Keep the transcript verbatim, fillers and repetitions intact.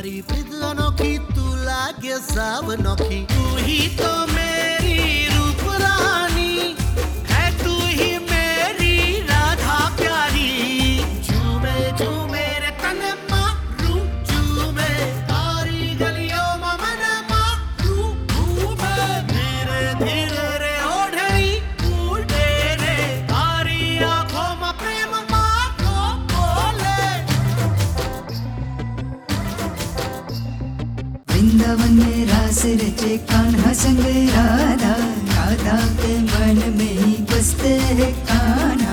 मारी प्रीत अनोखी तू लागे साव नोखी तू ही तो मेरी रूप रानी है तू ही मेरी राधा प्यारी झूमे झूमे रे तन मारू झूमे तारी गलियों में मन मारू घूमे धीरे धीरे रे ओढ़नी उड़े रे तारी आंखों में प्रेम मारो बोले वृंदावन में रास रचे कान्हा संग राधा, राधा के मन में ही बसते है कान्हा।